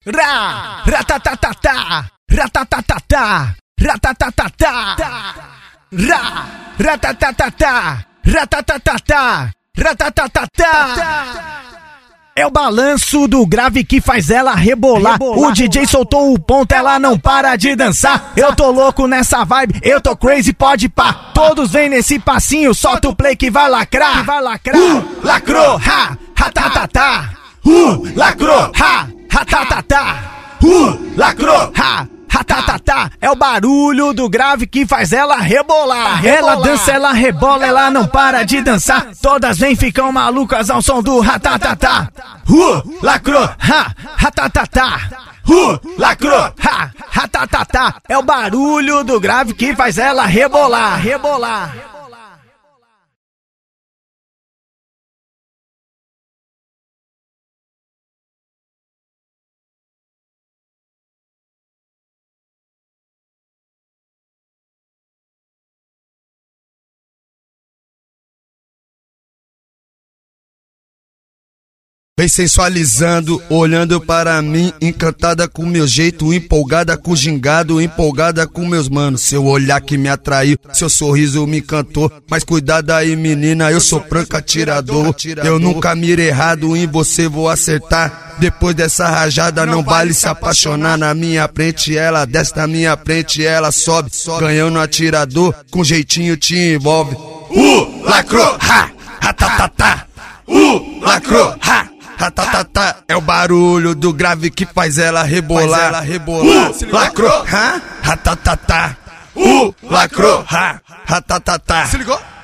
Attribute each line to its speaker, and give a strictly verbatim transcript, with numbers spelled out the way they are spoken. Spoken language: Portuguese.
Speaker 1: Ra, ratatatata, ratatatata, ratatatata, ra, ratatatata, ratatatata, ratatatata. É o balanço do grave que faz ela rebolar. rebolar o D J rebolar. Soltou o ponto, ela não para de dançar. Eu tô louco nessa vibe, eu tô crazy, pode pá. Todos vêm nesse passinho, solta o play que vai lacrar. Que vai lacrar. Uh, lacrou, ha, ratatata. Uh, lacrou, ha, ratatata. Uh, lacrou, ha. Ratatata, é o barulho do grave que faz ela rebolar. rebolar. Ela dança, ela rebola, ela não para de dançar. Todas vêm, ficam malucas ao som do ratatata. Uh, lacrou, ha, ratatata. Uh, lacrou, ha, ratatata. É o barulho do grave que faz ela rebolar. Rebolar.
Speaker 2: Vem sensualizando, olhando para mim, encantada com meu jeito, empolgada com gingado, empolgada com meus manos. Seu olhar que me atraiu, seu sorriso me encantou. Mas cuidado aí, menina, eu sou franca atirador. Eu nunca mirei errado, em você vou acertar. Depois dessa rajada não vale se apaixonar. Na minha frente ela desce, na minha frente ela sobe. Ganhando atirador, com jeitinho te envolve. Uh, lacrou, ha, ratatata. Uh, lacrou, ha. Ratatata, é o barulho do grave que faz ela rebolar. Faz ela rebolar. Uh, lacrou, ha, ratatata. Uh, lacrou, ha, ratatata. Se ligou?